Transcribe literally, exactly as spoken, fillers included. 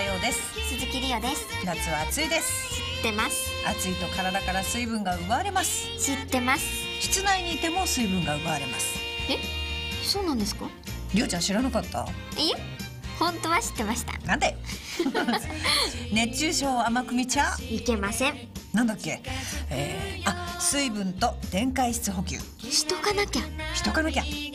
陽です。 鈴木里央です。 夏は暑いです。 知ってます。 暑いと体から水分が奪われます。 知ってます。 室内にいても水分が奪われます。 え、そうなんですか？ りょうちゃん知らなかった？ いえ、本当は知ってました。 なんで熱中症を甘く見ちゃいけません。 なんだっけ、えー、あ、水分と電解質補給しとかなきゃ。 しとかなきゃ。